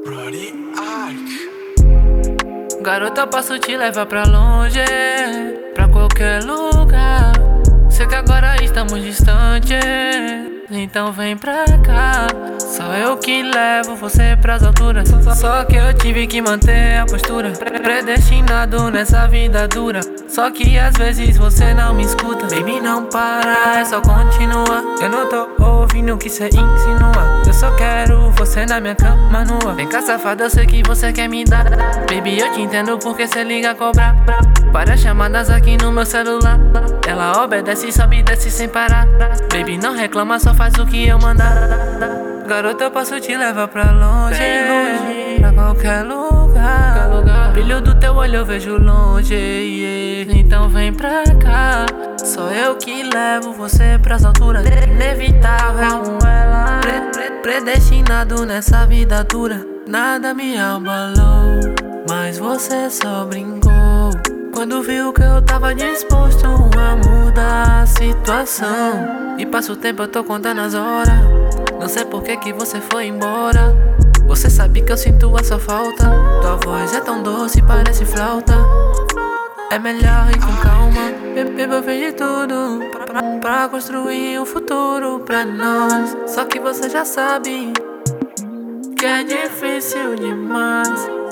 Brody Ark. Garota, eu posso te levar pra longe, pra qualquer lugar. Sei que agora estamos distantes, então vem pra cá. Só eu que levo você pras alturas. Só que eu tive que manter a postura. Predestinado nessa vida dura. Só que às vezes você não me escuta. Baby, não para, é só continua. Eu não tô ouvindo o que cê insinua. Eu só quero você na minha cama nua. Vem cá, safada, eu sei que você quer me dar. Baby, eu te entendo porque cê liga a cobrar. Várias chamadas aqui no meu celular. Ela obedece, sobe e desce sem parar. Baby, não reclama, só faz o que eu mandar. Garota, eu posso te levar pra longe, pra qualquer lugar. Brilho do teu olho eu vejo longe, yeah. Então vem pra cá. Sou eu que levo você pras alturas. Inevitável, ela predestinado nessa vida dura. Nada me abalou, mas você só brincou quando viu que eu tava disposto a mudar a situação. E passa o tempo, eu tô contando as horas. Não sei por que você foi embora. Você sabe que eu sinto a sua falta. Tua voz é tão doce, parece flauta. É melhor ir com calma. Baby, eu fiz de tudo pra construir um futuro pra nós. Só que você já sabe que é difícil demais.